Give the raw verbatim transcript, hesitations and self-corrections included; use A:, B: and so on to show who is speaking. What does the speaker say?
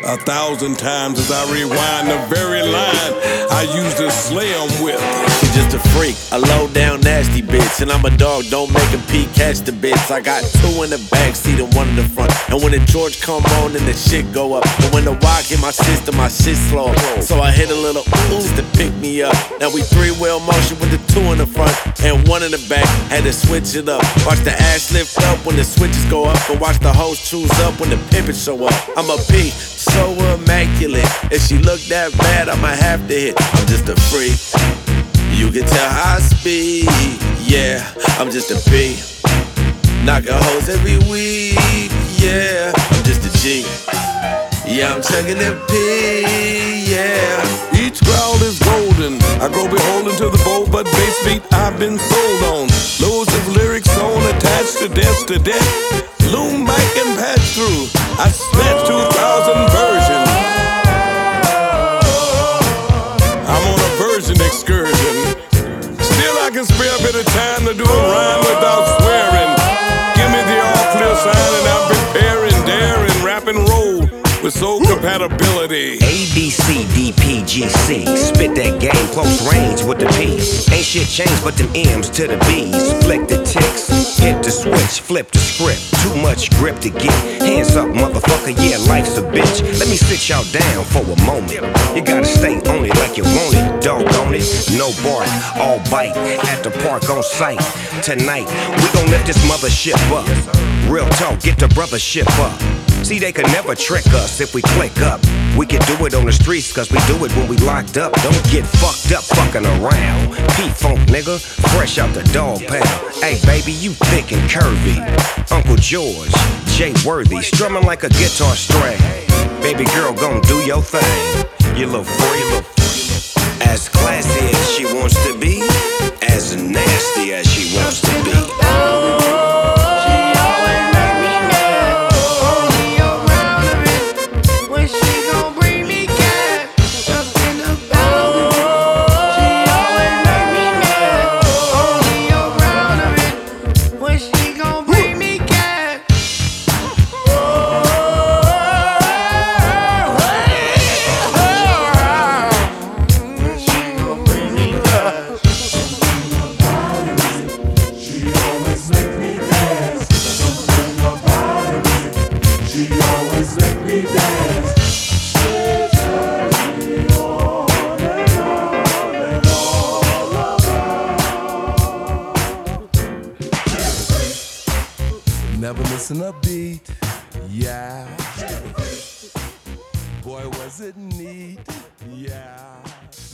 A: a thousand times as I rewind the very line I used to slay 'em with.
B: She's just a freak, a low down nasty bitch, and I'm a dog, don't make a pee, catch the bitch. I got two in the back seat and one in the front, and when the George come on, then the shit go up. And when the walk hit my system, my shit slow up. So I hit a little ooh to pick me up. Now we three wheel motion with the two in the front and one in the back. Had to switch it up. Watch the ass lift up when the switches go up, and watch the hoes choose up when the pimpins show up. I'm a P, so immaculate. If she look that bad, I'ma have to hit. I'm just a freak. You can tell high speed. Yeah, I'm just a P. Knocking hoes every week. Yeah, I'm just a G. Yeah, I'm chugging the P. Yeah.
A: Each crowd is golden. I grow beholden to the bold but bass beat I've been sold on. Loads of lyrics on attached to death to death. Loom mic and patch through. I snatched two thousand versions. I'm on a version excursion. Still I can spare a bit of time to do a rhyme without swearing. Give me the all clear sign and I'm preparing, daring, rap and roll with soul compatibility.
C: A, B, C, D, P, G, C. Spit that game, close range with the P's. Ain't shit changed but them M's to the B's. Flick the ticks, hit the switch, flip the script. Too much grip to get. Hands up, motherfucker, yeah, life's a bitch. Let me sit y'all down for a moment. You gotta stay on it like you want it, doggone it. No bark, all bite, at the park on site. Tonight, we gon' lift this mothership up. Real talk, get the brothership up. See, they could never trick us if we click up. We can do it on the streets, cause we do it when we locked up. Don't get fucked up fucking around. P-Funk, nigga, fresh out the dog pound. Hey, baby, you thick and curvy. Uncle George, Jay Worthy, strumming like a guitar string. Baby girl, gon' do your thing. You little freak, as classy as she wants to be, as nasty as she wants to be.
D: Never missing a beat, yeah. Boy, was it neat, yeah.